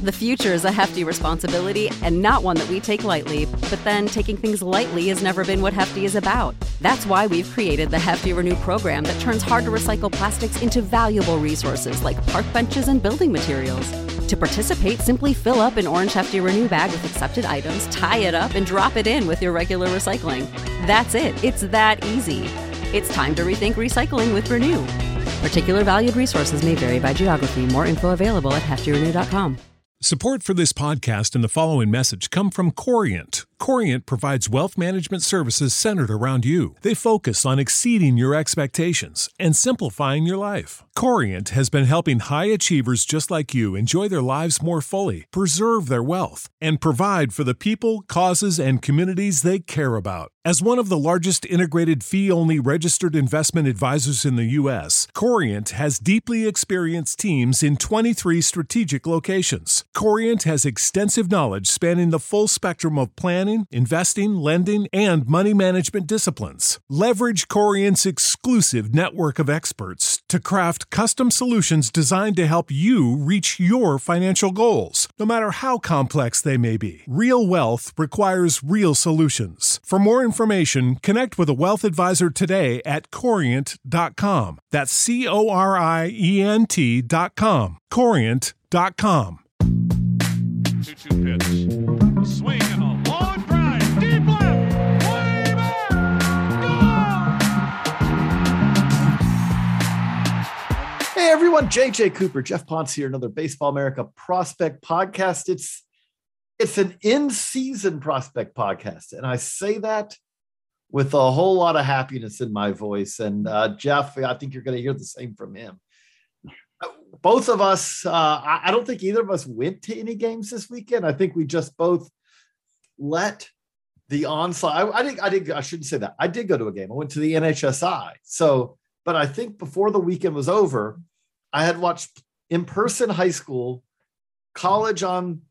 The future is a hefty responsibility and not one that we take lightly, but then taking things lightly has never been what Hefty is about. That's why we've created the Hefty Renew program that turns hard-to-recycle plastics into valuable resources like park benches and building materials. To participate, simply fill up an orange Hefty Renew bag with accepted items, tie it up, and drop it in with your regular recycling. That's it. It's that easy. It's time to rethink recycling with Renew. Particular valued resources may vary by geography. More info available at heftyrenew.com. Support for this podcast and the following message come from Corient. Corient provides wealth management services centered around you. They focus on exceeding your expectations and simplifying your life. Corient has been helping high achievers just like you enjoy their lives more fully, preserve their wealth, and provide for the people, causes, and communities they care about. As one of the largest integrated fee-only registered investment advisors in the U.S., Corient has deeply experienced teams in 23 strategic locations. Corient has extensive knowledge spanning the full spectrum of planning, investing, lending, and money management disciplines. Leverage Corient's exclusive network of experts to craft custom solutions designed to help you reach your financial goals, no matter how complex they may be. Real wealth requires real solutions. For more information, connect with a wealth advisor today at Corient.com. That's Corient.com. Corient.com. 2-2 pitch. A swing and a long drive. Deep left. Way back. Gone. Hey everyone, JJ Cooper, Jeff Ponce here, another Baseball America Prospect Podcast. It's an in-season prospect podcast, and I say that with a whole lot of happiness in my voice. And Jeff, I think you're going to hear the same from him. Both of us, I don't think either of us went to any games this weekend. I think we just both let the onslaught. I shouldn't say that. I did go to a game. I went to the NHSI. But I think before the weekend was over, I had watched in-person high school, college on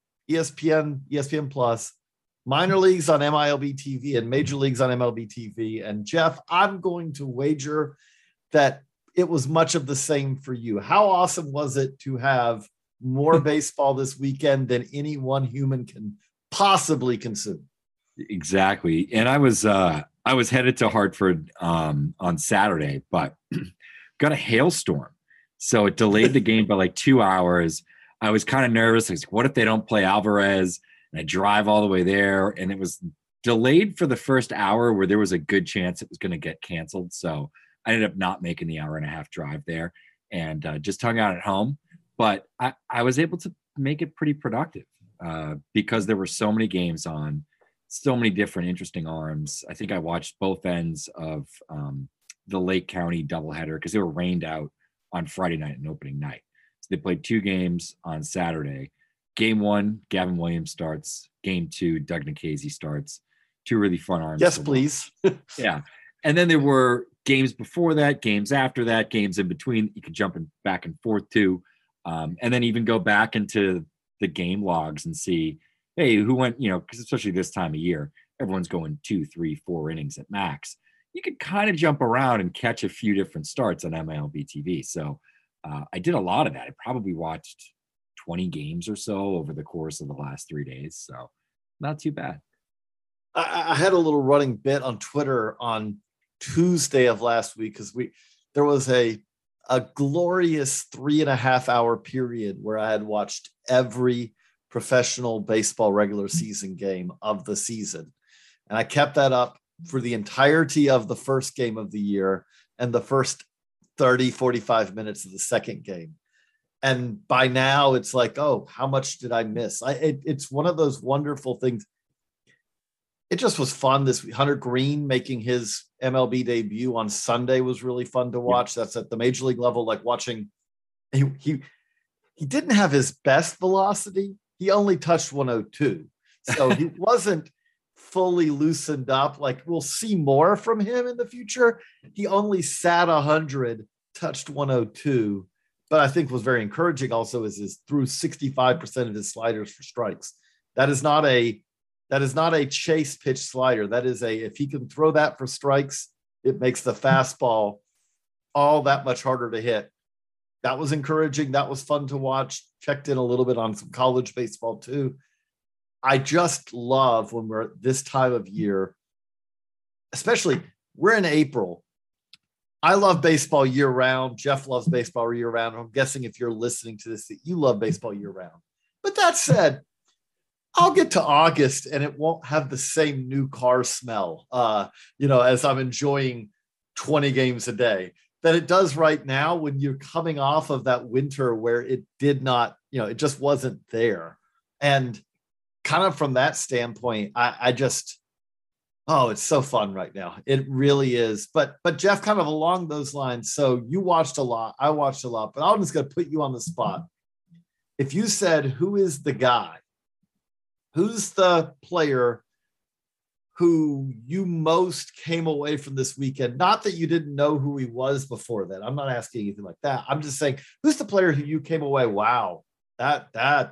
ESPN Plus, minor leagues on MILB TV, and major leagues on MLB TV. And Jeff, I'm going to wager that it was much of the same for you. How awesome was it to have more baseball this weekend than any one human can possibly consume? Exactly. And I was headed to Hartford on Saturday, but got a hailstorm. So it delayed the game by like 2 hours. I was kind of nervous. I was like, what if they don't play Alvarez? And I drive all the way there. And it was delayed for the first hour where there was a good chance it was going to get canceled. So I ended up not making the hour and a half drive there and just hung out at home. But I was able to make it pretty productive because there were so many games on, so many different interesting arms. I think I watched both ends of the Lake County doubleheader because they were rained out on Friday night and opening night. So they played two games on Saturday. Game one, Gavin Williams starts. Game two, Doug Nikhazy starts. Two really fun arms. Yes, please. Yeah. And then there were games before that, games after that, games in between. You could jump back and forth to, and then even go back into the game logs and see, hey, who went, because especially this time of year, everyone's going 2, 3, 4 innings at max. You could kind of jump around and catch a few different starts on MLB TV. So I did a lot of that. I probably watched 20 games or so over the course of the last 3 days. So not too bad. I had a little running bit on Twitter on Tuesday of last week because there was a glorious 3.5 hour period where I had watched every professional baseball regular season game of the season. And I kept that up for the entirety of the first game of the year and the first 30, 45 minutes of the second game. And by now it's like, oh, how much did I miss? It's one of those wonderful things. It just was fun. This Hunter Green making his MLB debut on Sunday was really fun to watch. Yeah. That's at the major league level, like watching. He didn't have his best velocity. He only touched 102. So he wasn't fully loosened up. Like we'll see more from him in the future. He only sat 100, touched 102, but I think was very encouraging also is threw 65% of his sliders for strikes. That is not a chase pitch slider. That is if he can throw that for strikes, it makes the fastball all that much harder to hit. that was encouraging. That was fun to watch. Checked in a little bit on some college baseball too. I just love when we're at this time of year, especially we're in April. I love baseball year round. Jeff loves baseball year round. I'm guessing if you're listening to this, that you love baseball year round. But that said, I'll get to August and it won't have the same new car smell, as I'm enjoying 20 games a day that it does right now when you're coming off of that winter where it did not, it just wasn't there. And kind of from that standpoint, it's so fun right now. It really is. But Jeff, kind of along those lines. So you watched a lot. I watched a lot, but I'm just going to put you on the spot. If you said, who is the guy? Who's the player who you most came away from this weekend? Not that you didn't know who he was before that. I'm not asking anything like that. I'm just saying, who's the player who you came away? Wow, that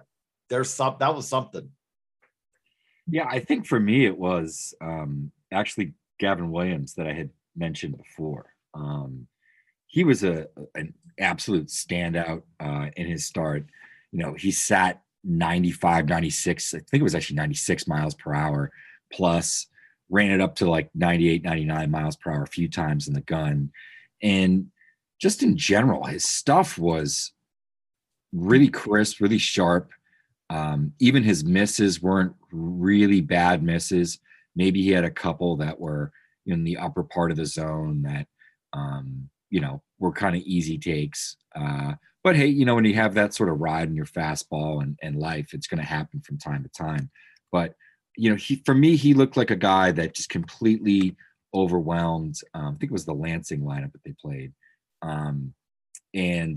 was something. Yeah, I think for me it was actually Gavin Williams that I had mentioned before. He was an absolute standout in his start. He sat 95, 96, I think it was actually 96 miles per hour plus, ran it up to like 98, 99 miles per hour a few times in the gun. And just in general, his stuff was really crisp, really sharp. Even his misses weren't really bad misses. Maybe he had a couple that were in the upper part of the zone that, were kind of easy takes. But hey, when you have that sort of ride in your fastball and life, it's going to happen from time to time. But, for me, he looked like a guy that just completely overwhelmed. I think it was the Lansing lineup that they played. And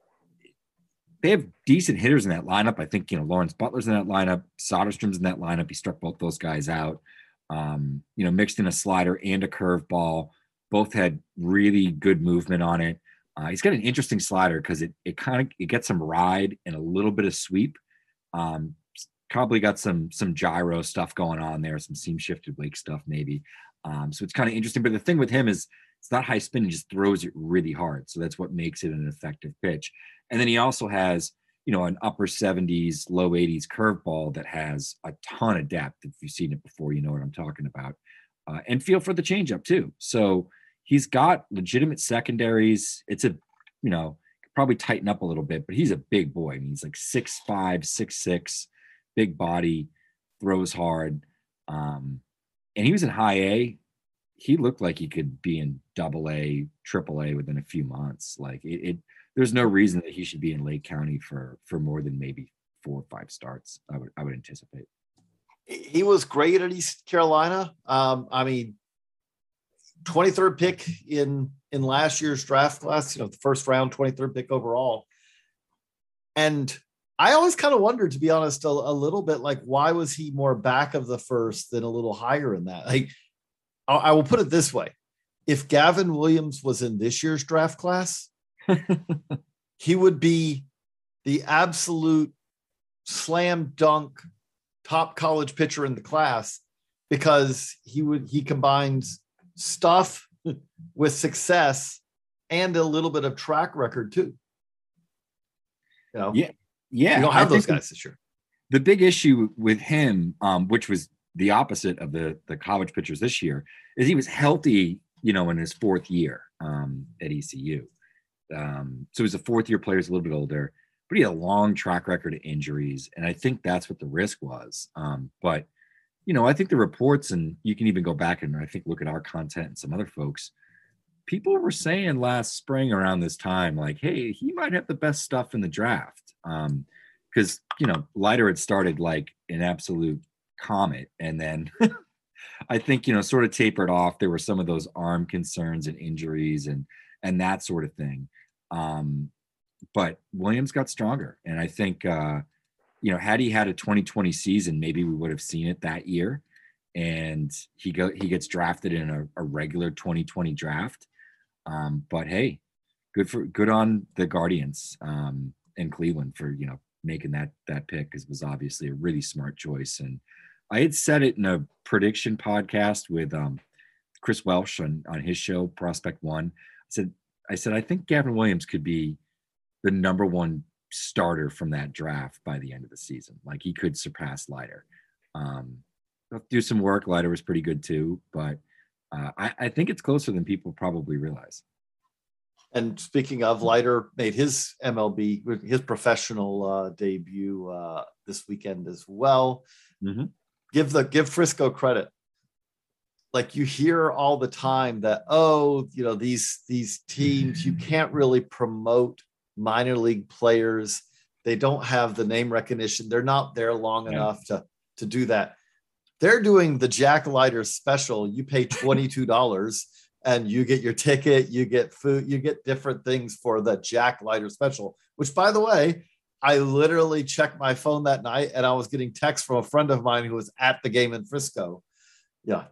they have decent hitters in that lineup. I think, Lawrence Butler's in that lineup. Soderstrom's in that lineup. He struck both those guys out, mixed in a slider and a curveball. Both had really good movement on it. He's got an interesting slider because it gets some ride and a little bit of sweep. Probably got some gyro stuff going on there, some seam shifted wake stuff maybe. So it's kind of interesting. But the thing with him is it's not high spin. He just throws it really hard. So that's what makes it an effective pitch. And then he also has, an upper 70s, low 80s curveball that has a ton of depth. If you've seen it before, you know what I'm talking about. And feel for the changeup too. So he's got legitimate secondaries. It's probably tighten up a little bit, but he's a big boy. I mean, he's like 6'5", 6'6", big body, throws hard. And he was in high A. He looked like he could be in double A, triple A within a few months. Like there's no reason that he should be in Lake County for more than maybe 4 or 5 starts. I would anticipate. He was great at East Carolina. 23rd pick in last year's draft class, the first round, 23rd pick overall. And I always kind of wondered, to be honest, a little bit like, why was he more back of the first than a little higher in that? Like, I will put it this way. If Gavin Williams was in this year's draft class, he would be the absolute slam dunk top college pitcher in the class, because he combines stuff with success and a little bit of track record too. Yeah. You don't have those guys this year. The big issue with him, which was the opposite of the college pitchers this year, is he was healthy, in his 4th year at ECU. So he's a 4th-year player, he's a little bit older, but he had a long track record of injuries, and I think that's what the risk was. But I think the reports, and you can even go back and I think look at our content and some other folks, people were saying last spring around this time, like, hey, he might have the best stuff in the draft. Because, Leiter had started like an absolute comet. And then I think, sort of tapered off. There were some of those arm concerns and injuries and that sort of thing. But Williams got stronger. And I think, had he had a 2020 season, maybe we would have seen it that year. And he gets drafted in a regular 2020 draft. But hey, good on the Guardians in Cleveland for, making that pick, because it was obviously a really smart choice. And I had said it in a prediction podcast with Chris Welsh on his show, Prospect One. I said, I think Gavin Williams could be the number one starter from that draft by the end of the season. Like, he could surpass Leiter. Do some work. Leiter was pretty good too, but I think it's closer than people probably realize. And speaking of, Leiter made his MLB, his professional debut this weekend as well. Mm-hmm. Give Frisco credit. Like, you hear all the time that, these teams, you can't really promote minor league players. They don't have the name recognition. They're not there long enough to do that. They're doing the Jack Leiter special. You pay $22 and you get your ticket, you get food, you get different things for the Jack Leiter special, which, by the way, I literally checked my phone that night and I was getting texts from a friend of mine who was at the game in Frisco. Yeah,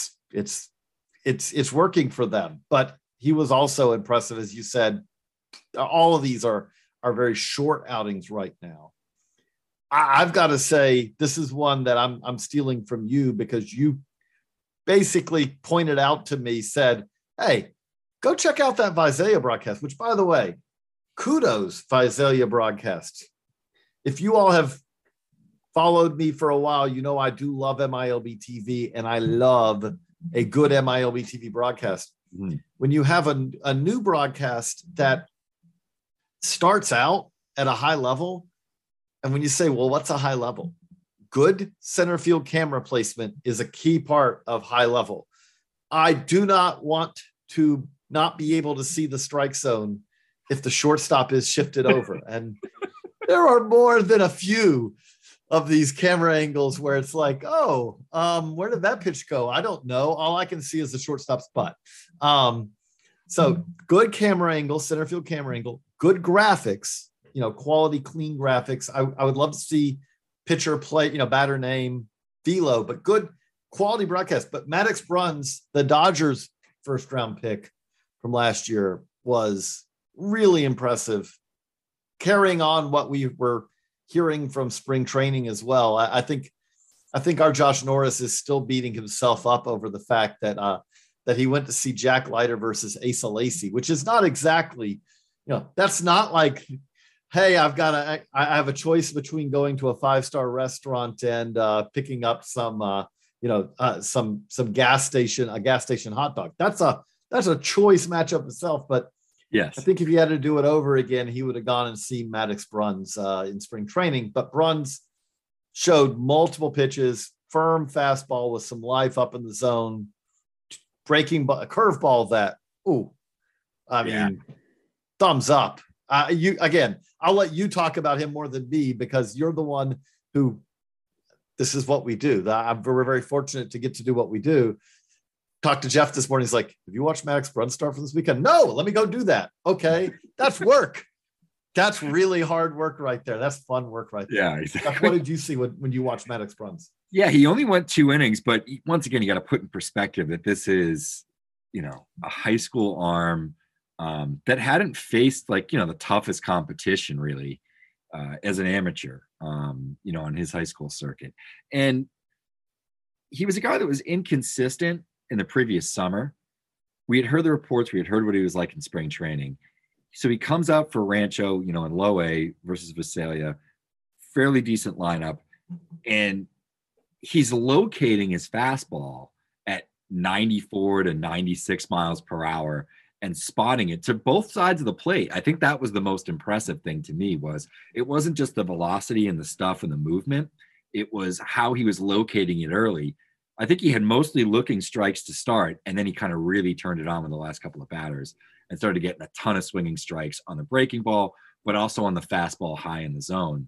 it's working for them. But he was also impressive, as you said. All of these are very short outings right now. I've got to say, this is one that I'm stealing from you, because you basically pointed out to me, said, hey, go check out that Visalia broadcast, which, by the way, kudos, Visalia broadcast. If you all have followed me for a while, you know I do love MILB TV, and I love a good MILB TV broadcast. Mm-hmm. When you have a new broadcast that starts out at a high level, and when you say, well, what's a high level? Good center field camera placement is a key part of high level. I do not want to not be able to see the strike zone if the shortstop is shifted over. And there are more than a few of these camera angles where it's like, where did that pitch go? I don't know. All I can see is the shortstop's butt. So good camera angle, center field camera angle, good graphics, quality, clean graphics. I would love to see pitcher play, batter name, velo, but good quality broadcast. But Maddox Bruns, the Dodgers' first round pick from last year, was really impressive, carrying on what we were hearing from spring training as well. I think our Josh Norris is still beating himself up over the fact that he went to see Jack Leiter versus Asa Lacy, which is not exactly, that's not like, hey, I have a choice between going to a 5-star restaurant and picking up some gas station hot dog. That's a choice matchup itself. But yes, I think if he had to do it over again, he would have gone and seen Maddox Bruns in spring training. But Bruns showed multiple pitches, firm fastball with some life up in the zone, breaking a curveball that, mean, thumbs up. I'll let you talk about him more than me, because you're the one who, this is what we do. We're very fortunate to get to do what we do. Talked to Jeff this morning. He's like, have you watched Maddox Bruns start for this weekend? No, let me go do that. Okay. That's work. That's really hard work right there. That's fun work right there. Yeah, exactly. What did you see when you watched Maddox Bruns? Yeah, he only went 2 innings, but once again, you got to put in perspective that this is, a high school arm that hadn't faced the toughest competition really as an amateur, on his high school circuit. And he was a guy that was inconsistent in the previous summer. We had heard the reports. We had heard what he was like in spring training. So he comes out for Rancho, in low A versus Visalia, fairly decent lineup. And he's locating his fastball at 94 to 96 miles per hour and spotting it to both sides of the plate. I think that was the most impressive thing to me. Was it wasn't just the velocity and the stuff and the movement. It was how he was locating it early. I think he had mostly looking strikes to start, and then he kind of really turned it on with the last couple of batters and started getting a ton of swinging strikes on the breaking ball, but also on the fastball high in the zone.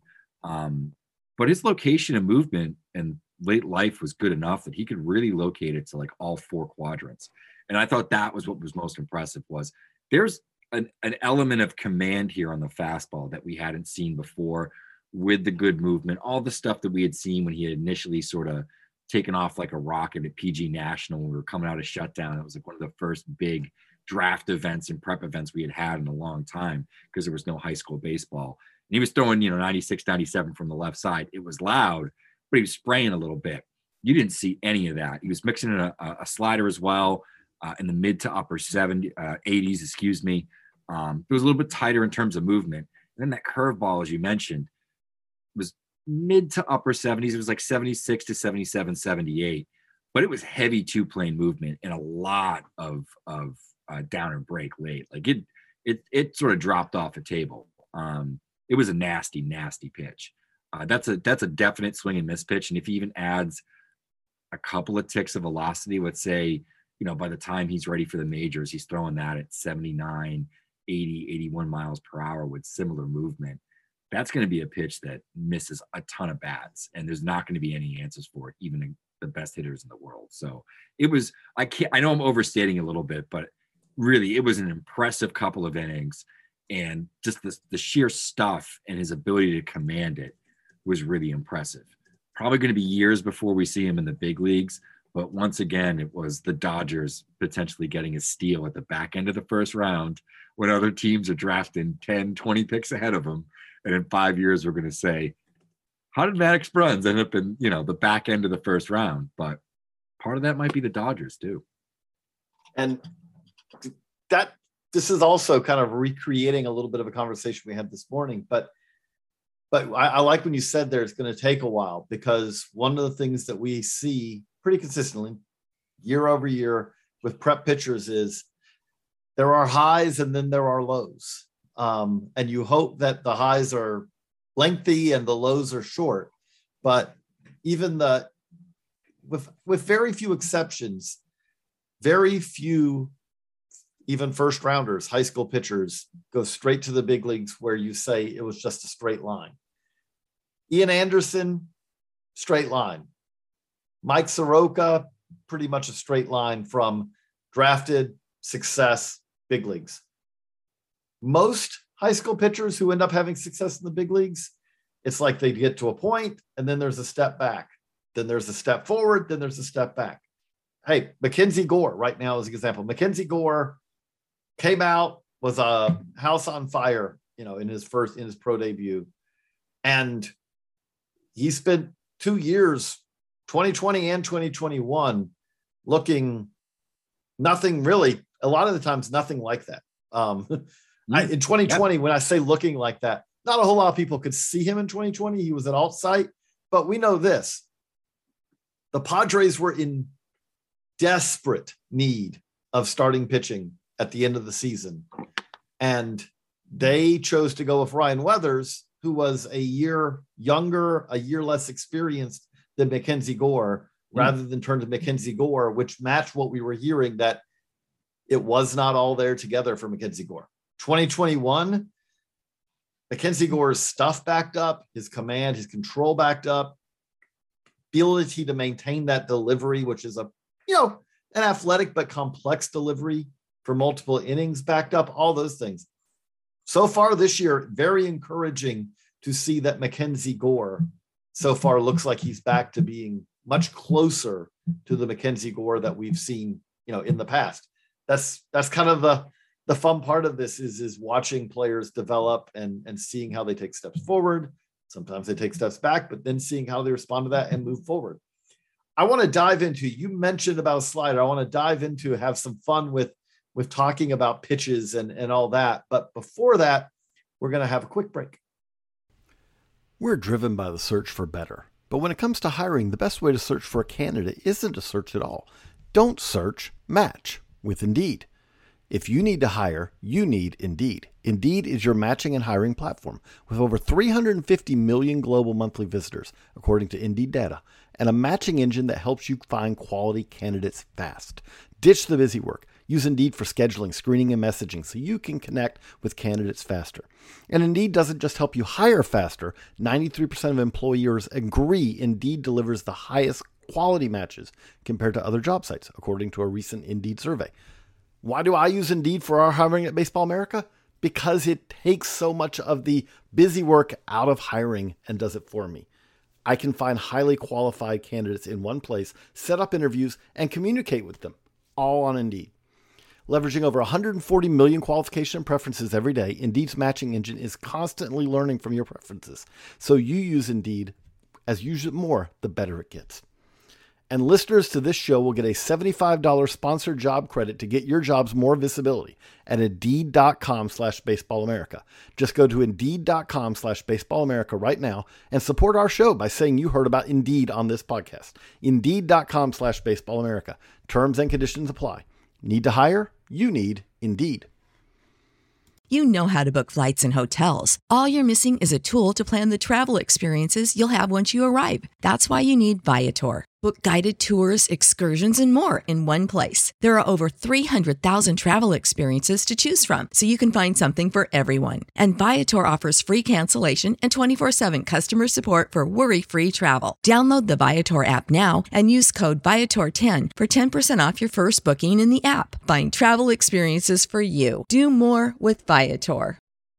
But his location and movement and late life was good enough that he could really locate it to all 4 quadrants. And I thought that was what was most impressive. Was there's an element of command here on the fastball that we hadn't seen before, with the good movement, all the stuff that we had seen when he had initially sort of taken off like a rocket at PG National when we were coming out of shutdown. It was one of the first big draft events and prep events we had in a long time, because there was no high school baseball. And he was throwing, 96, 97 from the left side. It was loud, but he was spraying a little bit. You didn't see any of that. He was mixing in a slider as well, in the mid to upper 80s, It was a little bit tighter in terms of movement. And then that curveball, as you mentioned, was mid to upper 70s. It was like 76 to 77, 78. But it was heavy two-plane movement and a lot of down and break late. Like it sort of dropped off a table. It was a nasty, nasty pitch. That's a definite swing and miss pitch. And if he even adds a couple of ticks of velocity, let's say, by the time he's ready for the majors, he's throwing that at 79, 80, 81 miles per hour with similar movement. That's going to be a pitch that misses a ton of bats, and there's not going to be any answers for it, even the best hitters in the world. So it was, I know I'm overstating a little bit, but really it was an impressive couple of innings, and just the sheer stuff and his ability to command it was really impressive. Probably going to be years before we see him in the big leagues, but once again, it was the Dodgers potentially getting a steal at the back end of the first round when other teams are drafting 10, 20 picks ahead of them. And in 5 years, we're going to say, how did Maddox Bruns end up in, the back end of the first round? But part of that might be the Dodgers too. And this is also kind of recreating a little bit of a conversation we had this morning. But I like when you said there it's going to take a while, because one of the things that we see pretty consistently year over year with prep pitchers is there are highs and then there are lows. And you hope that the highs are lengthy and the lows are short, but even with very few exceptions, very few, even first rounders, high school pitchers go straight to the big leagues where you say it was just a straight line. Ian Anderson, straight line. Mike Soroka, pretty much a straight line from drafted, success, big leagues. Most high school pitchers who end up having success in the big leagues, it's like they get to a point and then there's a step back. Then there's a step forward. Then there's a step back. Hey, Mackenzie Gore right now is an example. Mackenzie Gore came out, was a house on fire, in his pro debut. And he spent 2 years, 2020 and 2021, looking nothing really, a lot of the times, nothing like that. In 2020, when I say looking like that, not a whole lot of people could see him in 2020. He was at alt site, but we know this. The Padres were in desperate need of starting pitching at the end of the season. And they chose to go with Ryan Weathers, who was a year younger, a year less experienced than Mackenzie Gore, rather than turn to Mackenzie Gore, which matched what we were hearing, that it was not all there together for Mackenzie Gore. 2021, Mackenzie Gore's stuff backed up, his command, his control backed up, ability to maintain that delivery, which is an athletic but complex delivery for multiple innings backed up, all those things. So far this year, very encouraging to see that Mackenzie Gore so far looks like he's back to being much closer to the Mackenzie Gore that we've seen, in the past. That's kind of the fun part of this is watching players develop and seeing how they take steps forward. Sometimes they take steps back, but then seeing how they respond to that and move forward. I want to dive into, you mentioned about a slider. I want to dive into, have some fun with talking about pitches and all that. But before that, we're going to have a quick break. We're driven by the search for better. But when it comes to hiring, the best way to search for a candidate isn't to search at all. Don't search, match with Indeed. If you need to hire, you need Indeed. Indeed is your matching and hiring platform with over 350 million global monthly visitors, according to Indeed data, and a matching engine that helps you find quality candidates fast. Ditch the busy work. Use Indeed for scheduling, screening, and messaging so you can connect with candidates faster. And Indeed doesn't just help you hire faster. 93% of employers agree Indeed delivers the highest quality matches compared to other job sites, according to a recent Indeed survey. Why do I use Indeed for our hiring at Baseball America? Because it takes so much of the busy work out of hiring and does it for me. I can find highly qualified candidates in one place, set up interviews, and communicate with them, all on Indeed. Leveraging over 140 million qualification and preferences every day, Indeed's matching engine is constantly learning from your preferences. So you use Indeed. As you use it more, the better it gets. And listeners to this show will get a $75 sponsored job credit to get your jobs more visibility at Indeed.com/BaseballAmerica. Just go to Indeed.com/BaseballAmerica right now and support our show by saying you heard about Indeed on this podcast. Indeed.com/BaseballAmerica. Terms and conditions apply. Need to hire? You need Indeed. You know how to book flights and hotels. All you're missing is a tool to plan the travel experiences you'll have once you arrive. That's why you need Viator. Book guided tours, excursions, and more in one place. There are over 300,000 travel experiences to choose from, so you can find something for everyone. And Viator offers free cancellation and 24/7 customer support for worry-free travel. Download the Viator app now and use code Viator10 for 10% off your first booking in the app. Find travel experiences for you. Do more with Viator.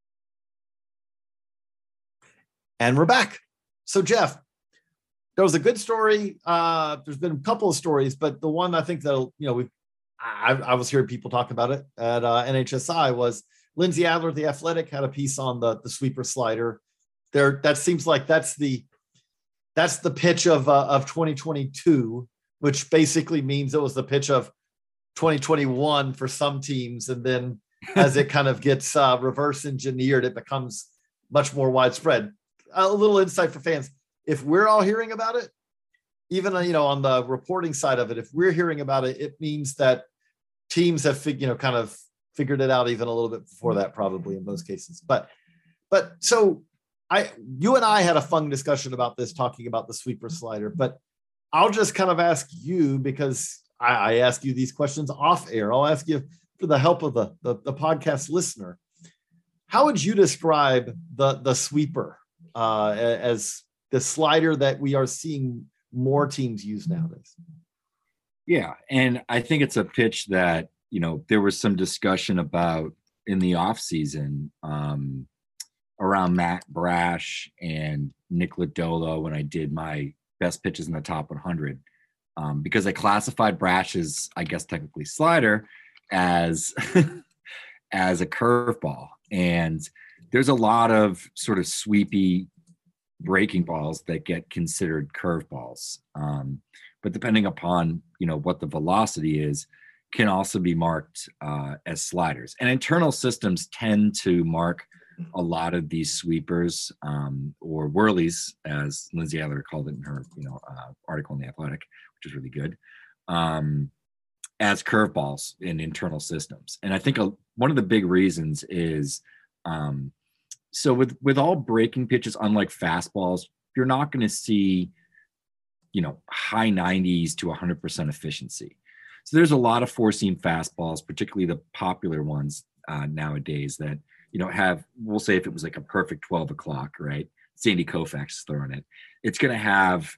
And we're back. So, Jeff, there was a good story. There's been a couple of stories, but the one I think that, I was hearing people talk about it at NHSI was Lindsay Adler, The Athletic, had a piece on the sweeper slider. That seems like that's the pitch of 2022, which basically means it was the pitch of 2021 for some teams. And then as it kind of gets reverse engineered, it becomes much more widespread. A little insight for fans. If we're all hearing about it, even, on the reporting side of it, if we're hearing about it, it means that teams have kind of figured it out even a little bit before that, probably in most cases. But so you and I had a fun discussion about this, talking about the sweeper slider, but I'll just kind of ask you, because I ask you these questions off air. I'll ask you for the help of the podcast listener. How would you describe the sweeper as the slider that we are seeing more teams use nowadays? Yeah. And I think it's a pitch that, there was some discussion about in the off season around Matt Brash and Nick Lodolo when I did my best pitches in the top 100, because I classified Brash's, I guess, technically slider as, as a curveball. And there's a lot of sort of sweepy breaking balls that get considered curveballs, but depending upon what the velocity is, can also be marked as sliders. And internal systems tend to mark a lot of these sweepers, or whirlies, as Lindsay Adler called it in her article in The Athletic, which is really good, as curveballs in internal systems. And I think one of the big reasons is so with all breaking pitches, unlike fastballs, you're not going to see, high 90s to 100% efficiency. So there's a lot of four-seam fastballs, particularly the popular ones nowadays that, have, we'll say if it was like a perfect 12 o'clock, right? Sandy Koufax is throwing it. It's going to have,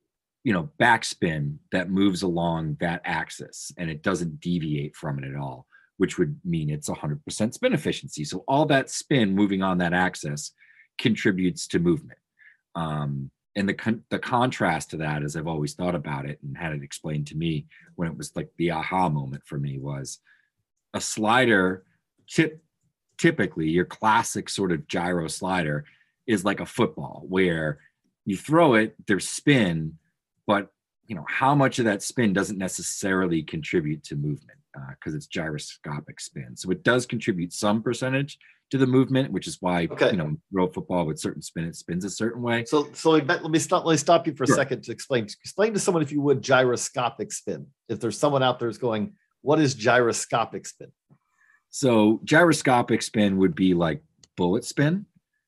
backspin that moves along that axis and it doesn't deviate from it at all, which would mean it's 100% spin efficiency. So all that spin moving on that axis contributes to movement. And the contrast to that, as I've always thought about it and had it explained to me when it was like the aha moment for me, was a slider, typically your classic sort of gyro slider is like a football where you throw it, there's spin, but how much of that spin doesn't necessarily contribute to movement because it's gyroscopic spin. So it does contribute some percentage to the movement, which is why, road football with certain spin, it spins a certain way. So let me stop you for a second to explain to someone, if you would, gyroscopic spin. If there's someone out there who's going, what is gyroscopic spin? So gyroscopic spin would be like bullet spin.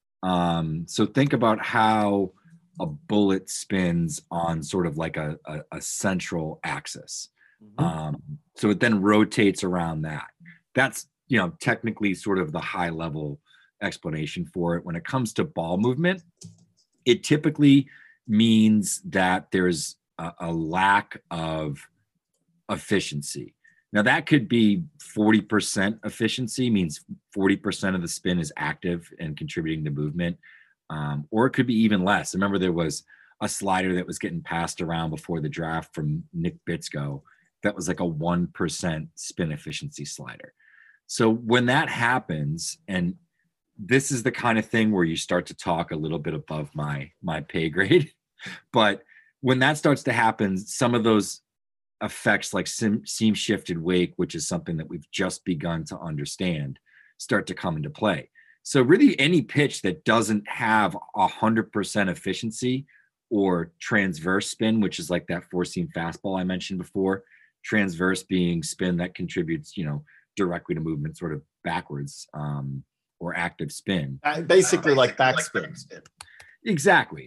So think about how a bullet spins on sort of like a central axis. Mm-hmm. So it then rotates around that. That's, technically sort of the high level explanation for it. When it comes to ball movement, it typically means that there's a lack of efficiency. Now that could be 40% efficiency, means 40% of the spin is active and contributing to movement. Or it could be even less. I remember there was a slider that was getting passed around before the draft from Nick Bitsko that was like a 1% spin efficiency slider. So when that happens, and this is the kind of thing where you start to talk a little bit above my pay grade, but when that starts to happen, some of those effects like seam shifted wake, which is something that we've just begun to understand, start to come into play. So really any pitch that doesn't have 100% efficiency or transverse spin, which is like that 4-seam fastball I mentioned before, transverse being spin that contributes, directly to movement sort of backwards, or active spin. Basically like backspin. Exactly.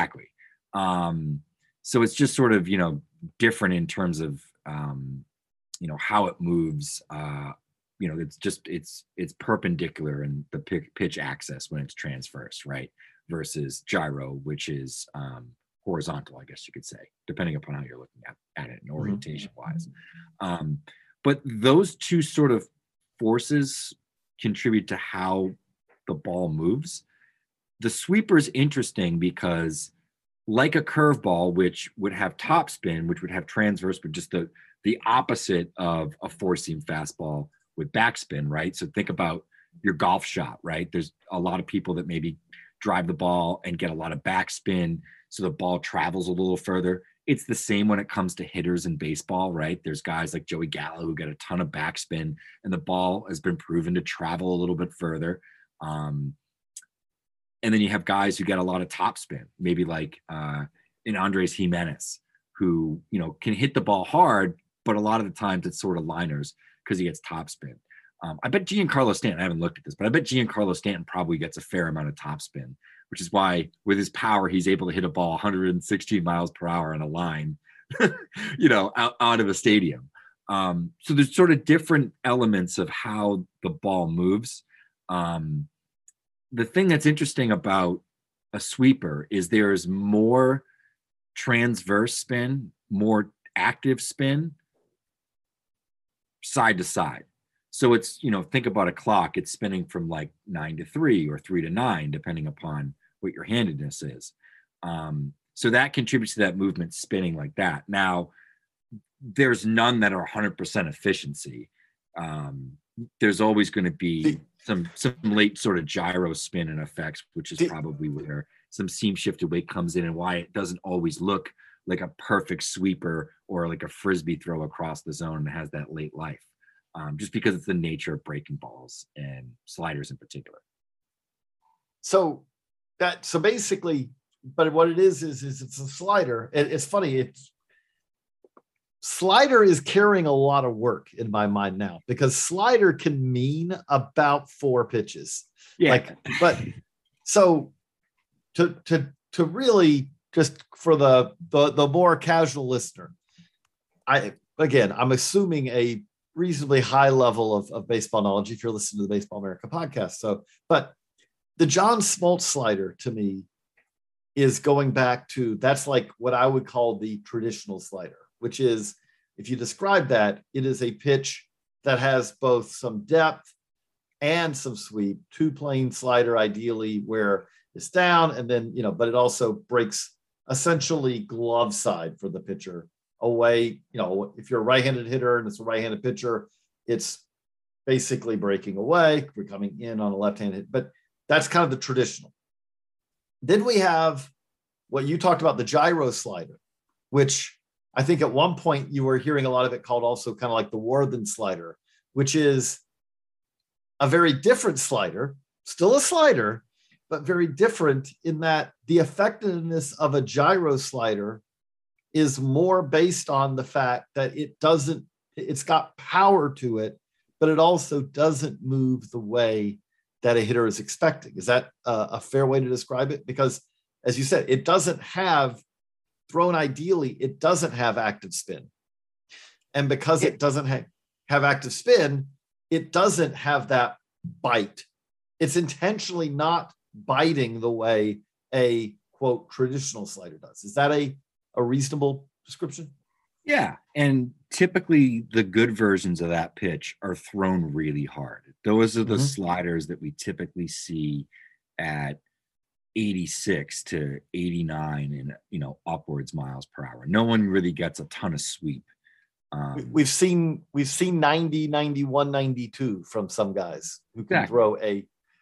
So it's just sort of, different in terms of, how it moves. It's perpendicular in the pitch axis when it's transverse, right? Versus gyro, which is horizontal, I guess you could say, depending upon how you're looking at it and orientation wise. But those two sort of forces contribute to how the ball moves. The sweeper is interesting because, like a curveball, which would have top spin, which would have transverse, but just the opposite of a 4-seam fastball with backspin, right? So think about your golf shot, right? There's a lot of people that maybe drive the ball and get a lot of backspin, so the ball travels a little further. It's the same when it comes to hitters in baseball, right? There's guys like Joey Gallo who get a ton of backspin, and the ball has been proven to travel a little bit further. And then you have guys who get a lot of top spin, maybe like in Andres Jimenez, who, can hit the ball hard, but a lot of the times it's sort of liners because he gets top spin. I bet Giancarlo Stanton, I haven't looked at this, but I bet Giancarlo Stanton probably gets a fair amount of top spin, which is why with his power, he's able to hit a ball 116 miles per hour on a line, out of a stadium. So there's sort of different elements of how the ball moves. The thing that's interesting about a sweeper is there's more transverse spin, more active spin side to side. So it's, think about a clock, it's spinning from like 9 to 3 or 3 to 9, depending upon what your handedness is. So that contributes to that movement spinning like that. Now, there's none that are 100% efficiency. There's always going to be some late sort of gyro spin and effects, which is probably where some seam shifted weight comes in and why it doesn't always look like a perfect sweeper or like a Frisbee throw across the zone and has that late life, just because it's the nature of breaking balls and sliders in particular. So basically, but what it is it's a slider. It's funny. Slider is carrying a lot of work in my mind now, because slider can mean about 4 pitches. Yeah. But so to really, just for the more casual listener, I'm assuming a reasonably high level of baseball knowledge if you're listening to the Baseball America podcast. So, but the John Smoltz slider to me is going back to, that's like what I would call the traditional slider, which is, if you describe that, it is a pitch that has both some depth and some sweep, 2-plane slider, ideally, where it's down and then, but it also breaks essentially glove side for the pitcher away. If you're a right-handed hitter and it's a right-handed pitcher, it's basically breaking away. We're coming in on a left-handed hit, but that's kind of the traditional. Then we have what you talked about, the gyro slider, which I think at one point you were hearing a lot of it called also kind of like the Worthen slider, which is a very different slider, still a slider, but very different in that the effectiveness of a gyro slider is more based on the fact that it's got power to it, but it also doesn't move the way that a hitter is expecting. Is that a fair way to describe it? Because as you said, it doesn't have, thrown ideally, it doesn't have active spin. And because it doesn't have active spin, it doesn't have that bite. It's intentionally not biting the way a, quote, traditional slider does. Is that a reasonable description? Yeah. And typically the good versions of that pitch are thrown really hard. Those are the sliders that we typically see at 86 to 89 and, upwards miles per hour. No one really gets a ton of sweep. We've seen 90, 91, 92 from some guys who can throw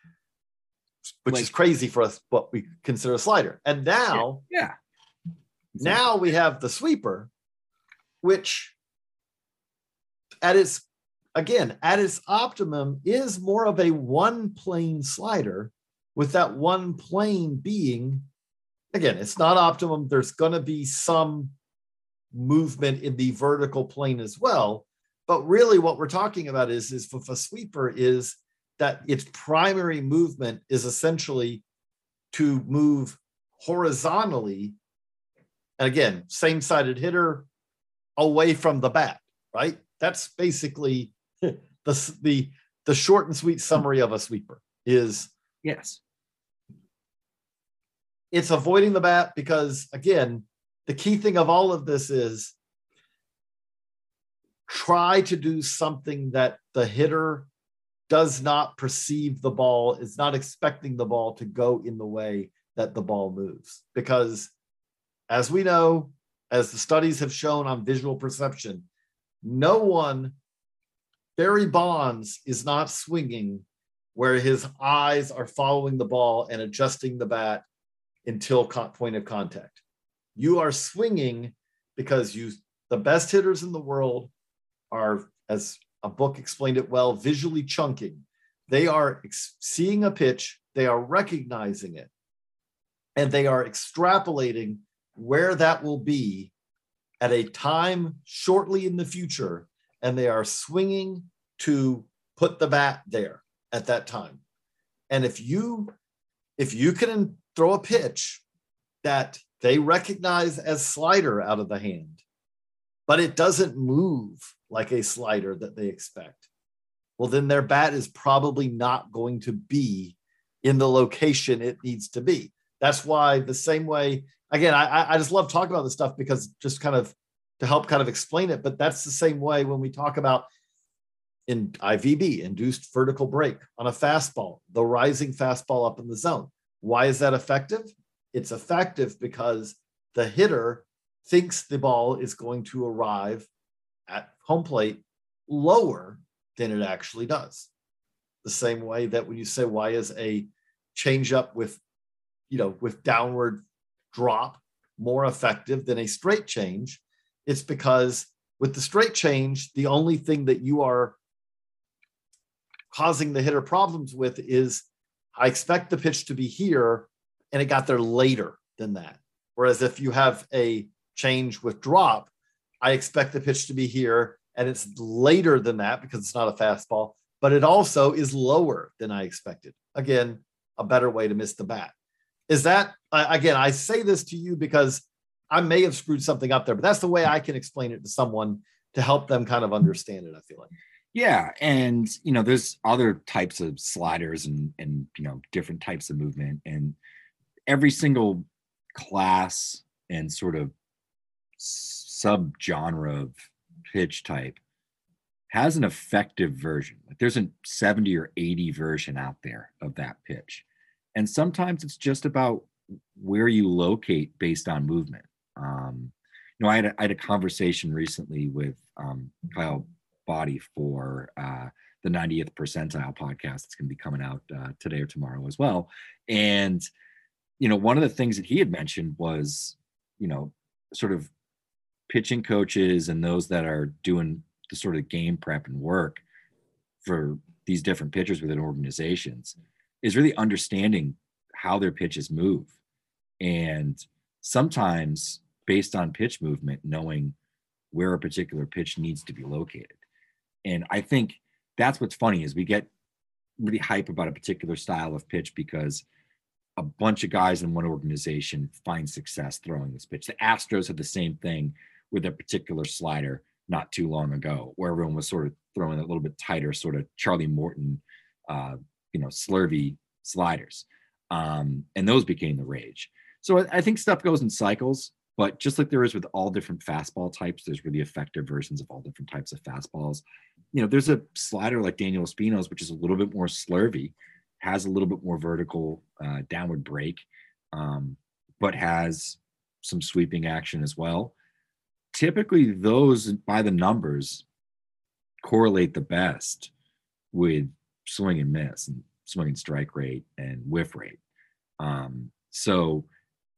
which is crazy for us, what we consider a slider. And now, Now we have the sweeper, which at its optimum is more of a one plane slider, with that one plane being, again, it's not optimum. There's going to be some movement in the vertical plane as well. But really what we're talking about is with a sweeper is that its primary movement is essentially to move horizontally. And again, same-sided hitter away from the bat, right? That's basically the short and sweet summary of a sweeper is, yes, it's avoiding the bat because, again, the key thing of all of this is try to do something that the hitter does not perceive the ball, is not expecting the ball to go in the way that the ball moves. Because as we know, as the studies have shown on visual perception, Barry Bonds is not swinging where his eyes are following the ball and adjusting the bat until point of contact. You are swinging because the best hitters in the world are, as a book explained it well, visually chunking. They are seeing a pitch, they are recognizing it, and they are extrapolating where that will be at a time shortly in the future, and they are swinging to put the bat there at that time. And if you can throw a pitch that they recognize as slider out of the hand, but it doesn't move like a slider that they expect, well, then their bat is probably not going to be in the location it needs to be. That's why the same way, again, I just love talking about this stuff because just kind of to help kind of explain it, but that's the same way when we talk about in IVB, induced vertical break on a fastball, the rising fastball up in the zone. Why is that effective? It's effective because the hitter thinks the ball is going to arrive at home plate lower than it actually does. The same way that when you say, why is a changeup with downward drop more effective than a straight change? It's because with the straight change, the only thing that you are causing the hitter problems with is, I expect the pitch to be here, and it got there later than that. Whereas if you have a change with drop, I expect the pitch to be here, and it's later than that because it's not a fastball, but it also is lower than I expected. Again, a better way to miss the bat. Is that, again, I say this to you because I may have screwed something up there, but that's the way I can explain it to someone to help them kind of understand it, I feel like. Yeah. And, there's other types of sliders and different types of movement, and every single class and sort of subgenre of pitch type has an effective version. Like there's a 70 or 80 version out there of that pitch. And sometimes it's just about where you locate based on movement. I had a conversation recently with Kyle Body for the 90th percentile podcast. It's going to be coming out today or tomorrow as well. And, one of the things that he had mentioned was, sort of pitching coaches and those that are doing the sort of game prep and work for these different pitchers within organizations is really understanding how their pitches move. And sometimes based on pitch movement, knowing where a particular pitch needs to be located. And I think that's what's funny is we get really hype about a particular style of pitch because a bunch of guys in one organization find success throwing this pitch. The Astros had the same thing with a particular slider not too long ago, where everyone was sort of throwing a little bit tighter, sort of Charlie Morton, slurvy sliders. And those became the rage. So I think stuff goes in cycles, but just like there is with all different fastball types, there's really effective versions of all different types of fastballs. There's a slider like Daniel Espino's, which is a little bit more slurvy, has a little bit more vertical downward break, but has some sweeping action as well. Typically, those by the numbers correlate the best with swing and miss and swing and strike rate and whiff rate. So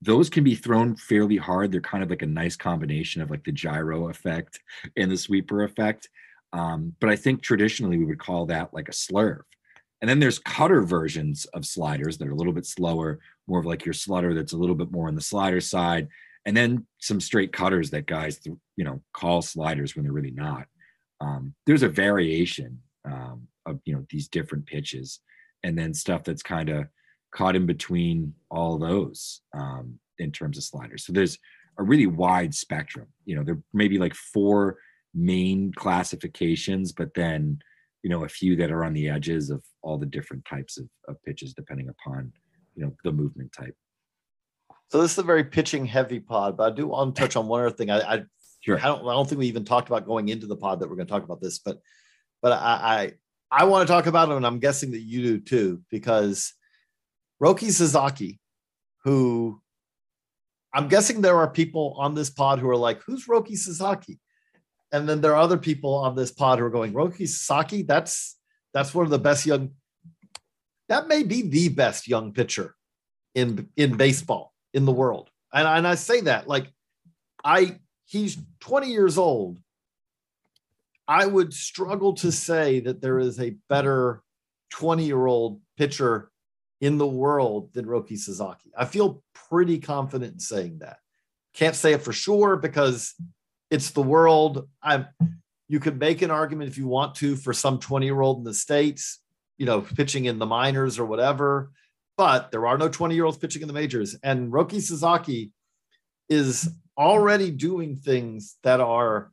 those can be thrown fairly hard. They're kind of like a nice combination of like the gyro effect and the sweeper effect. But I think traditionally we would call that like a slurve. And then there's cutter versions of sliders that are a little bit slower, more of like your slutter that's a little bit more on the slider side. And then some straight cutters that guys, call sliders when they're really not. There's a variation of, these different pitches, and then stuff that's kind of caught in between all those in terms of sliders. So there's a really wide spectrum. There may be like 4 main classifications, but then, a few that are on the edges of all the different types of pitches, depending upon, the movement type. So this is a very pitching heavy pod, but I do want to touch on one other thing. Sure. I don't think we even talked about going into the pod that we're going to talk about this, but I want to talk about it, and I'm guessing that you do too, because Roki Sasaki, who I'm guessing there are people on this pod who are like, who's Roki Sasaki? And then there are other people on this pod who are going, Roki Sasaki, that's one of the best that may be the best young pitcher in baseball in the world. And I say that like he's 20 years old. I would struggle to say that there is a better 20-year-old pitcher in the world than Roki Sasaki. I feel pretty confident in saying that. Can't say it for sure because it's the world. You could make an argument if you want to for some 20-year-old in the States, pitching in the minors or whatever, but there are no 20-year-olds pitching in the majors. And Roki Sasaki is already doing things that are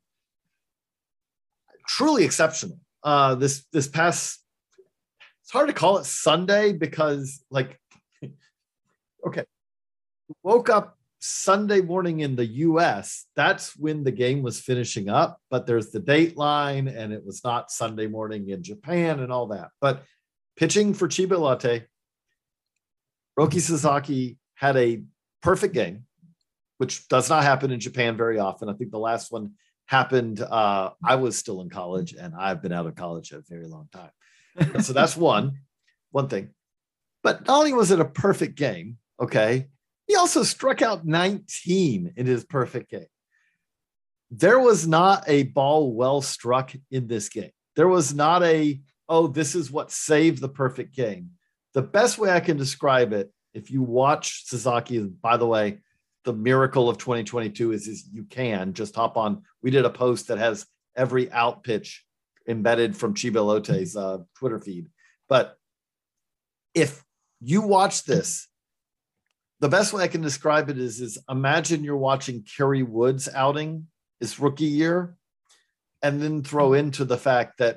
truly exceptional. This past, it's hard to call it Sunday because woke up Sunday morning in the US, that's when the game was finishing up, but there's the dateline and it was not Sunday morning in Japan and all that. But pitching for Chiba Lotte, Roki Sasaki had a perfect game, which does not happen in Japan very often. I think the last one happened, I was still in college, and I've been out of college a very long time. So that's one thing. But not only was it a perfect game, okay, he also struck out 19 in his perfect game. There was not a ball well struck in this game. There was not this is what saved the perfect game. The best way I can describe it, if you watch Sasaki, by the way, the miracle of 2022 is you can just hop on. We did a post that has every out pitch embedded from Chiba Lotte's Twitter feed. But if you watch this, the best way I can describe it is imagine you're watching Kerry Wood's outing his rookie year, and then throw into the fact that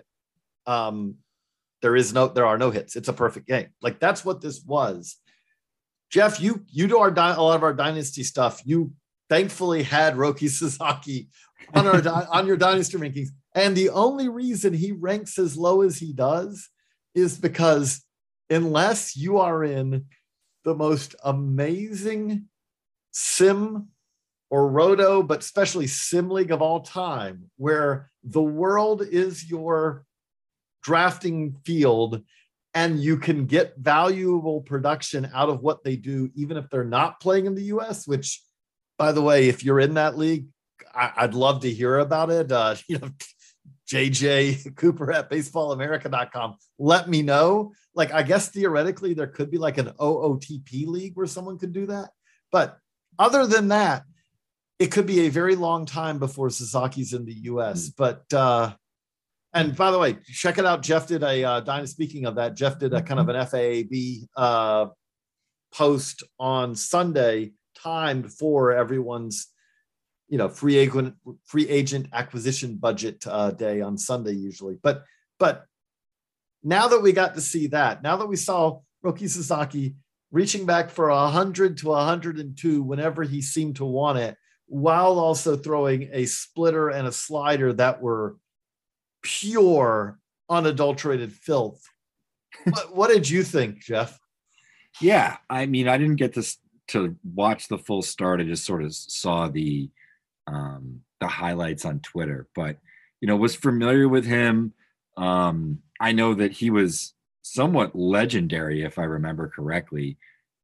there are no hits. It's a perfect game. Like that's what this was. Jeff, you do a lot of our dynasty stuff. You thankfully had Roki Sasaki on your dynasty rankings, and the only reason he ranks as low as he does is because unless you are in the most amazing sim or roto, but especially sim league of all time, where the world is your drafting field and you can get valuable production out of what they do, even if they're not playing in the US, which, by the way, if you're in that league, I'd love to hear about it. JJ Cooper at baseballamerica.com. Let me know. Like, I guess theoretically there could be like an OOTP league where someone could do that. But other than that, it could be a very long time before Sasaki's in the US. But, and by the way, check it out. Jeff did speaking of that, Jeff did a kind of an FAAB post on Sunday timed for everyone's free agent acquisition budget day on Sunday usually. But now that we got to see that, now that we saw Roki Sasaki reaching back for 100 to 102 whenever he seemed to want it, while also throwing a splitter and a slider that were pure, unadulterated filth. What did you think, Jeff? Yeah, I mean, I didn't get to watch the full start. I just sort of saw the highlights on Twitter, but was familiar with him. I know that he was somewhat legendary, if I remember correctly,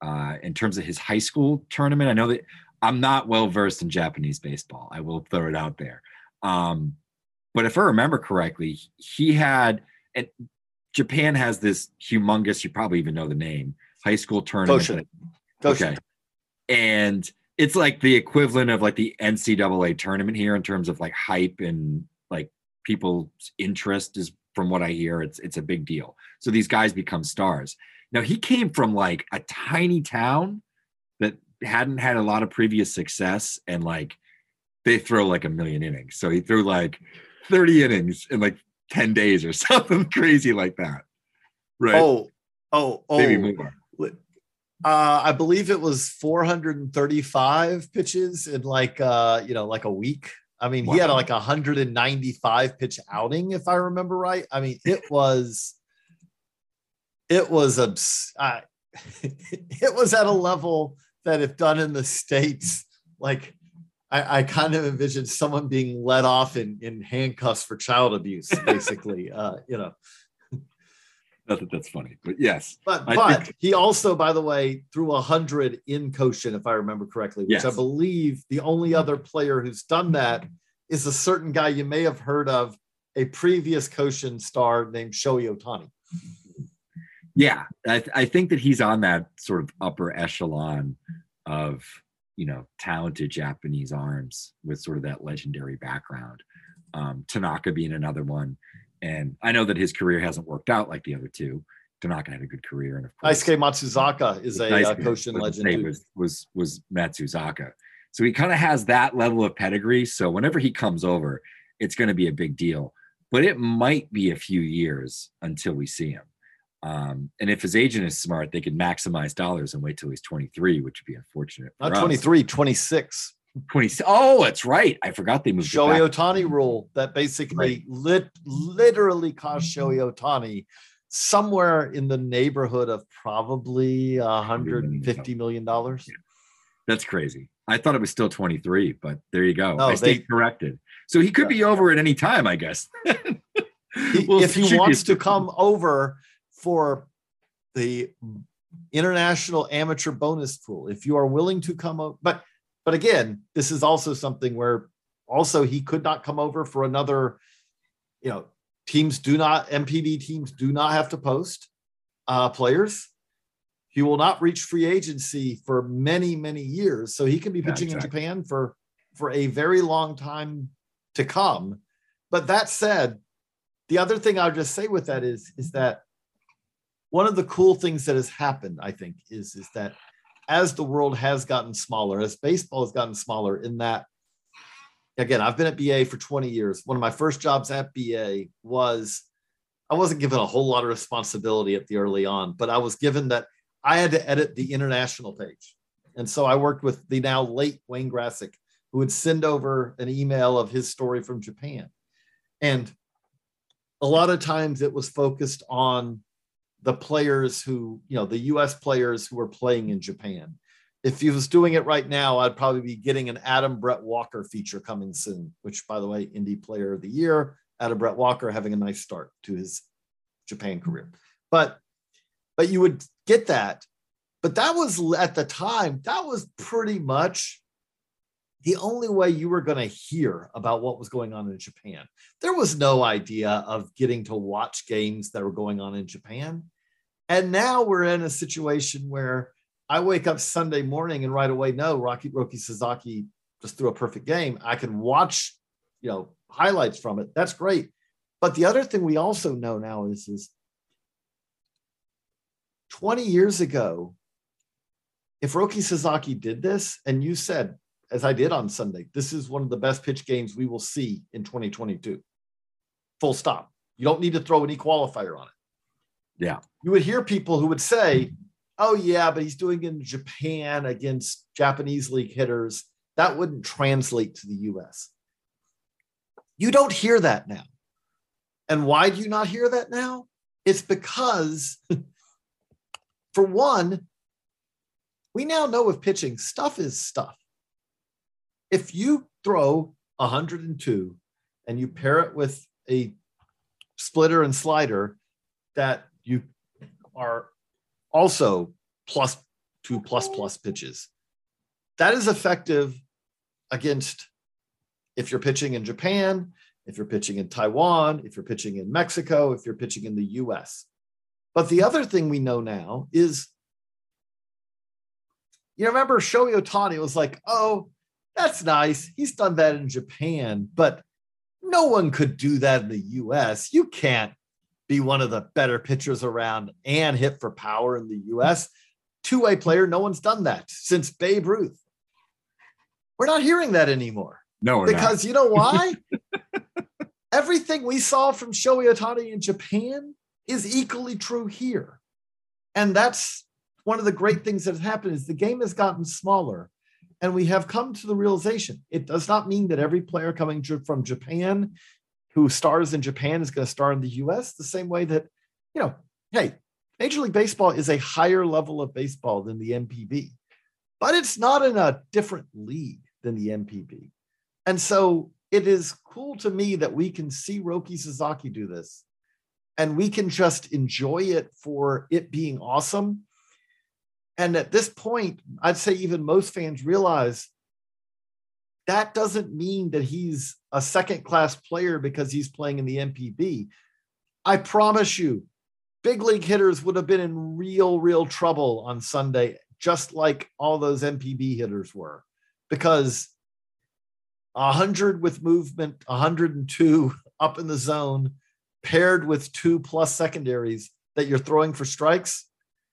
in terms of his high school tournament. I know that I'm not well versed in Japanese baseball. I will throw it out there. But if I remember correctly, he had, and Japan has this humongous, you probably even know the name, high school tournament. Goshen. Okay. And it's like the equivalent of like the NCAA tournament here in terms of like hype and like people's interest is, from what I hear, it's a big deal. So these guys become stars. Now he came from like a tiny town that hadn't had a lot of previous success, and like they throw like a million innings. So he threw like 30 innings in like 10 days or something crazy like that. Right. Maybe more. I believe it was 435 pitches in like like a week. I mean, He had like 195 pitch outing, if I remember right. I mean, it was it was at a level that if done in the States, like I kind of envisioned someone being let off in handcuffs for child abuse, basically. Not that that's funny, but yes. But he also, by the way, threw 100 in Goshen, if I remember correctly, which I believe the only other player who's done that is a certain guy you may have heard of, a previous Goshen star named Shohei Ohtani. Yeah, I think that he's on that sort of upper echelon of, talented Japanese arms with sort of that legendary background. Tanaka being another one. And I know that his career hasn't worked out like the other two. Tanaka had a good career, and of course, Daisuke Matsuzaka is a Goshen legend. Was Matsuzaka. So he kind of has that level of pedigree. So whenever he comes over, it's going to be a big deal. But it might be a few years until we see him. And if his agent is smart, they could maximize dollars and wait till he's 23, which would be unfortunate. Not 23, 26. 20. Oh, that's right. I forgot they moved Shohei Ohtani rule that basically literally cost Shohei Ohtani somewhere in the neighborhood of probably $150 million. Yeah. That's crazy. I thought it was still 23, but there you go. I stayed corrected. So he could be over at any time, I guess. If he wants to come over for the international amateur bonus pool, if you are willing to come over, but again, this is also something where also he could not come over for another, MPB teams do not have to post players. He will not reach free agency for many, many years. So he can be pitching in Japan for a very long time to come. But that said, the other thing I'll just say with that is that one of the cool things that has happened, I think, is that as the world has gotten smaller, as baseball has gotten smaller, in that, again, I've been at BA for 20 years. One of my first jobs at BA was, I wasn't given a whole lot of responsibility at the early on, but I was given that I had to edit the international page. And so I worked with the now late Wayne Grassick, who would send over an email of his story from Japan. And a lot of times it was focused on the players who, the US players who were playing in Japan. If he was doing it right now, I'd probably be getting an Adam Brett Walker feature coming soon, which, by the way, Indie Player of the Year, Adam Brett Walker having a nice start to his Japan career. But you would get that. But that was, at the time, that was pretty much the only way you were going to hear about what was going on in Japan. There was no idea of getting to watch games that were going on in Japan. And now we're in a situation where I wake up Sunday morning and right away know Roki Sasaki just threw a perfect game. I can watch, highlights from it. That's great. But the other thing we also know now is 20 years ago, if Roki Sasaki did this, and you said, as I did on Sunday, this is one of the best pitch games we will see in 2022. Full stop. You don't need to throw any qualifier on it. Yeah. You would hear people who would say, oh yeah, but he's doing it in Japan against Japanese league hitters. That wouldn't translate to the US. You don't hear that now. And why do you not hear that now? It's because, for one, we now know with pitching, stuff is stuff. If you throw 102 and you pair it with a splitter and slider that you are also plus 2++ pitches. That is effective against if you're pitching in Japan, if you're pitching in Taiwan, if you're pitching in Mexico, if you're pitching in the US. But the other thing we know now is, you remember Shohei Ohtani was like, oh, that's nice. He's done that in Japan, but no one could do that in the US. You can't be one of the better pitchers around and hit for power in the US. Two-way player, no one's done that since Babe Ruth. We're not hearing that anymore. No, we're because not. You know why? Everything we saw from Shohei Ohtani in Japan is equally true here. And that's one of the great things that has happened is the game has gotten smaller. And we have come to the realization, it does not mean that every player coming from Japan who stars in Japan is going to star in the US the same way that, hey, Major League Baseball is a higher level of baseball than the MPB, but it's not in a different league than the MPB. And so it is cool to me that we can see Roki Sasaki do this and we can just enjoy it for it being awesome. And at this point, I'd say even most fans realize that doesn't mean that he's a second-class player because he's playing in the MPB. I promise you, big league hitters would have been in real trouble on Sunday, just like all those MPB hitters were, because 100 with movement, 102 up in the zone, paired with 2+ secondaries that you're throwing for strikes.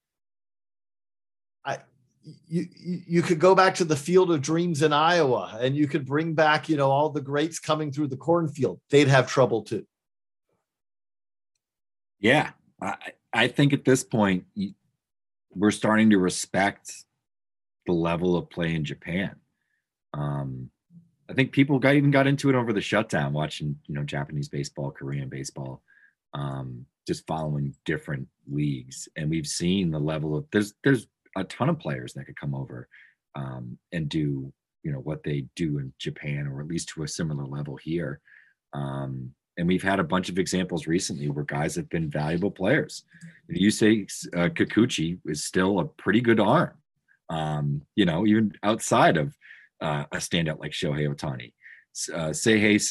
You could go back to the Field of Dreams in Iowa and you could bring back, all the greats coming through the cornfield. They'd have trouble too. Yeah. I think at this point, we're starting to respect the level of play in Japan. I think people got into it over the shutdown, watching, Japanese baseball, Korean baseball, just following different leagues. And we've seen the level of, there's a ton of players that could come over and do, what they do in Japan, or at least to a similar level here. And we've had a bunch of examples recently where guys have been valuable players. You say Kikuchi is still a pretty good arm, even outside of a standout like Shohei Ohtani. Seihei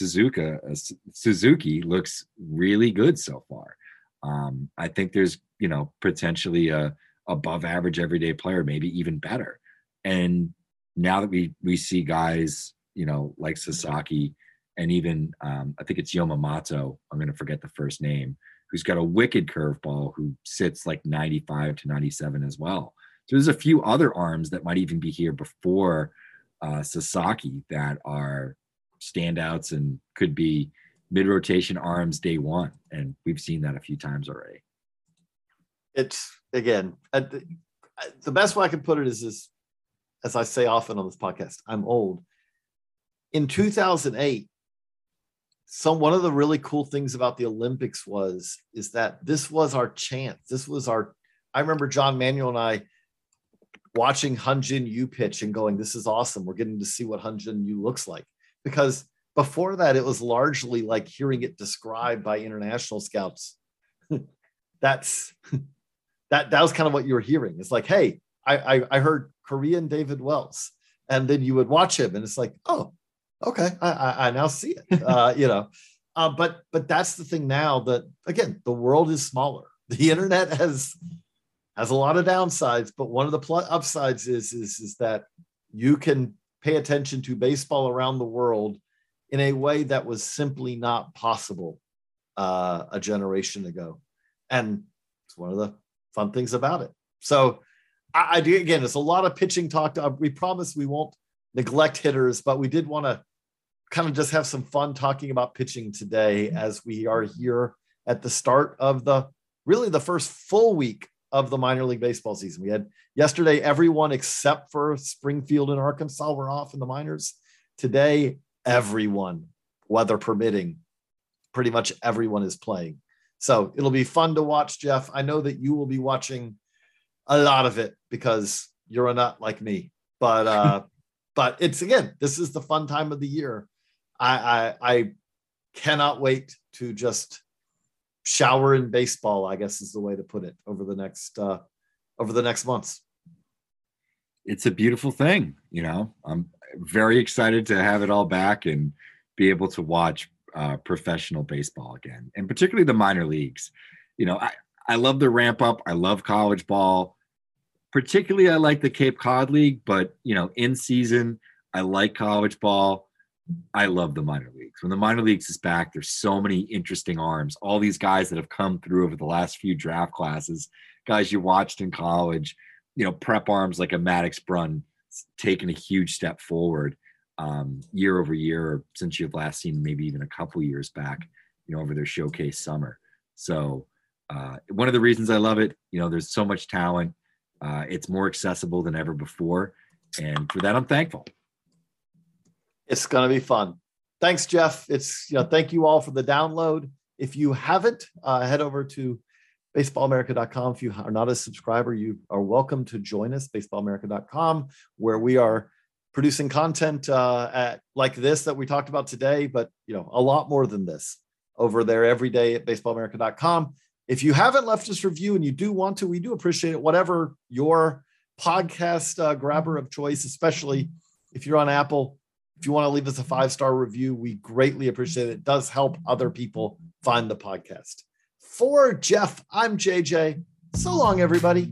Suzuki looks really good so far. I think there's, potentially a above average everyday player, maybe even better. And now that we see guys, like Sasaki and even I think it's Yamamoto, I'm going to forget the first name, who's got a wicked curveball who sits like 95 to 97 as well. So there's a few other arms that might even be here before Sasaki that are standouts and could be mid-rotation arms day one. And we've seen that a few times already. It's, again, the best way I can put it is this, as I say often on this podcast, I'm old. In 2008, one of the really cool things about the Olympics is that this was our chance. I remember John Manuel and I watching Hyun Jin Yu pitch and going, this is awesome. We're getting to see what Hyun Jin Yu looks like. Because before that, it was largely like hearing it described by international scouts. That was kind of what you were hearing. It's like, hey, I heard Korean David Wells, and then you would watch him and it's like, oh, okay, I now see it, but that's the thing now, that again, the world is smaller. The internet has a lot of downsides, but one of the upsides is that you can pay attention to baseball around the world in a way that was simply not possible a generation ago. And it's one of the fun things about it. So I do, again, it's a lot of pitching talk. We promise we won't neglect hitters, but we did want to kind of just have some fun talking about pitching today as we are here at the start of the first full week of the minor league baseball season. We had yesterday, everyone except for Springfield and Arkansas were off in the minors. Today, everyone, weather permitting, pretty much everyone is playing. So it'll be fun to watch, Jeff. I know that you will be watching a lot of it because you're a nut like me, but it's, again, this is the fun time of the year. I cannot wait to just shower in baseball, I guess is the way to put it, over the next months. it's a beautiful thing. I'm very excited to have it all back and be able to watch professional baseball again, and particularly the minor leagues. I love the ramp up. I love college ball. Particularly, I like the Cape Cod League, but in season, I like college ball. I love the minor leagues. When the minor leagues is back, there's so many interesting arms. All these guys that have come through over the last few draft classes, guys you watched in college, prep arms like a Maddox Brunn, taking a huge step forward year over year since you've last seen maybe even a couple years back, over their showcase summer. So one of the reasons I love it, there's so much talent. It's more accessible than ever before. And for that, I'm thankful. It's going to be fun. Thanks, Jeff. Thank you all for the download. If you haven't, head over to baseballamerica.com. If you are not a subscriber, you are welcome to join us, baseballamerica.com, where we are producing content like this that we talked about today, but a lot more than this over there every day at baseballamerica.com. If you haven't left us a review and you do want to, we do appreciate it. Whatever your podcast grabber of choice, especially if you're on Apple, if you want to leave us a 5-star review, we greatly appreciate it. It does help other people find the podcast. For Jeff, I'm JJ. So long, everybody.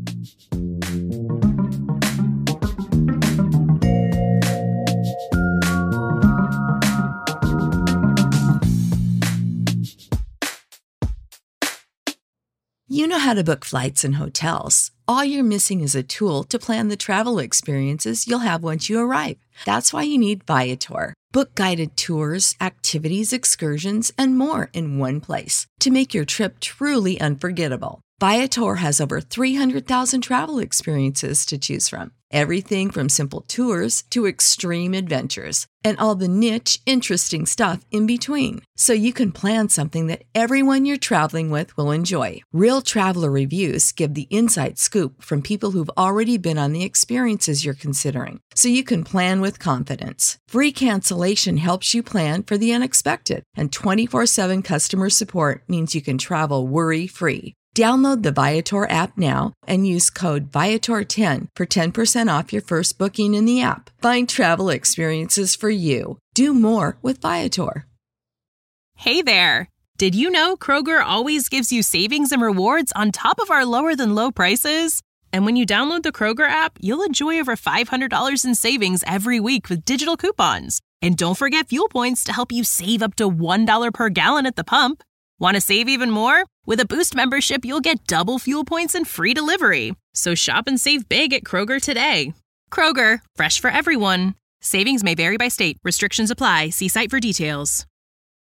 You know how to book flights and hotels. All you're missing is a tool to plan the travel experiences you'll have once you arrive. That's why you need Viator. Book guided tours, activities, excursions, and more in one place to make your trip truly unforgettable. Viator has over 300,000 travel experiences to choose from. Everything from simple tours to extreme adventures and all the niche, interesting stuff in between. So you can plan something that everyone you're traveling with will enjoy. Real traveler reviews give the inside scoop from people who've already been on the experiences you're considering. So you can plan with confidence. Free cancellation helps you plan for the unexpected. And 24/7 customer support means you can travel worry-free. Download the Viator app now and use code Viator10 for 10% off your first booking in the app. Find travel experiences for you. Do more with Viator. Hey there! Did you know Kroger always gives you savings and rewards on top of our lower-than-low prices? And when you download the Kroger app, you'll enjoy over $500 in savings every week with digital coupons. And don't forget fuel points to help you save up to $1 per gallon at the pump. Want to save even more? With a Boost membership, you'll get double fuel points and free delivery. So shop and save big at Kroger today. Kroger, fresh for everyone. Savings may vary by state. Restrictions apply. See site for details.